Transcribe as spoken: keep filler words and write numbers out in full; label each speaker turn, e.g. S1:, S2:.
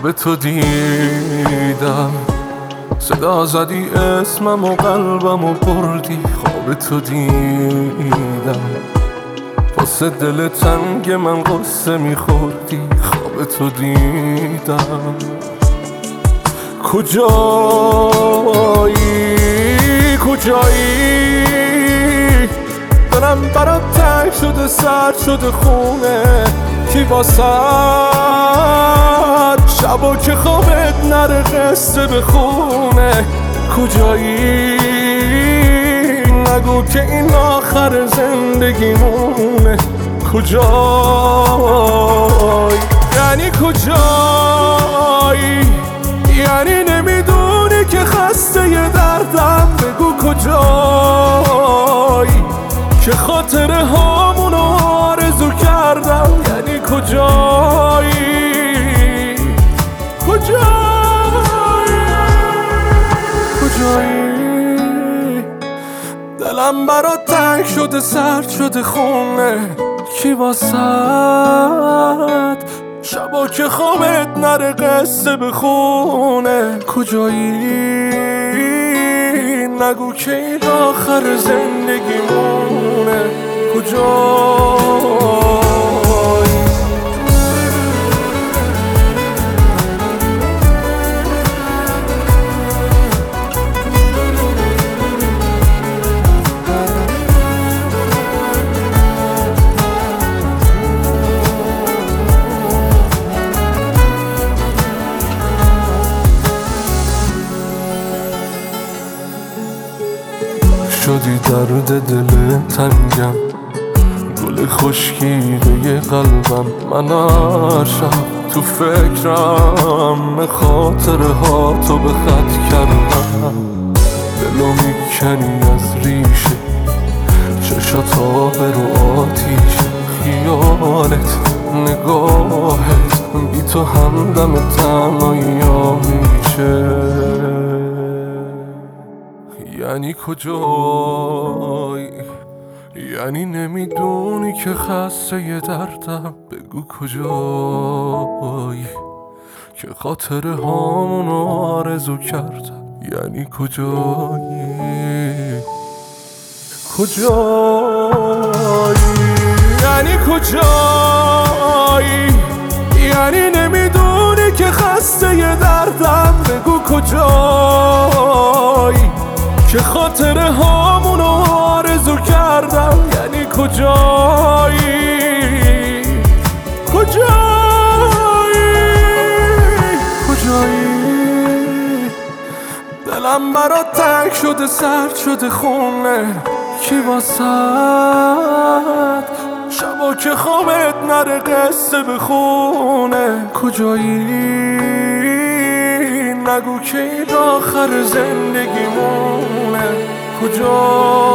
S1: خواب تو دیدم، صدا زدی اسمم و قلبم و بردی. خواب تو دیدم، واسه دل تنگ من قصه میخوردی. خواب تو دیدم، کجایی کجایی؟ دلم برات تنگ شده، سرد شده خونه. کی واسه شبا که خوابت نره قصه بخونه. کجایی؟ نگو که این آخر زندگیمونه. کجایی؟ یعنی کجایی؟ یعنی نمیدونی که خسته ی دردم. بگو کجایی که خاطره هامونو آرزو کردم. یعنی کجایی؟ کجایی؟ کجایی؟ دلم برات تنگ شده، سرد شده خونه. کی واسه شبا که خوابت نره قصه بخونه. کجایی؟ نگو که این آخر زندگیمونه. کجایی؟ شدی درد دل تنگم، گل خشکیده قلبم. من هر شب تو فکرم، خاطره ها تو به خط کردم. دلو میکنی از ریشه، چشاتا رو آتیش. خیالت نگاهت بی تو همدم تنهایی ها میشه. یعنی کجایی؟ یعنی نمیدونی که خسته ی دردم. بگو کجایی که خاطره هامونو آرزو کردم. یعنی کجایی؟ کجایی؟ یعنی کجایی؟ یعنی نمیدونی که خسته ی دردم. بگو کجایی که خاطره هامونو آرزو کردم. یعنی کجایی؟ کجایی؟ کجایی؟ دلم برات تنگ شده، سرد شده خونه. کی واسه شبا که خوابت نره قصه بخونه. کجایی؟ نگو که این آخر زندگیمونه. کجایی؟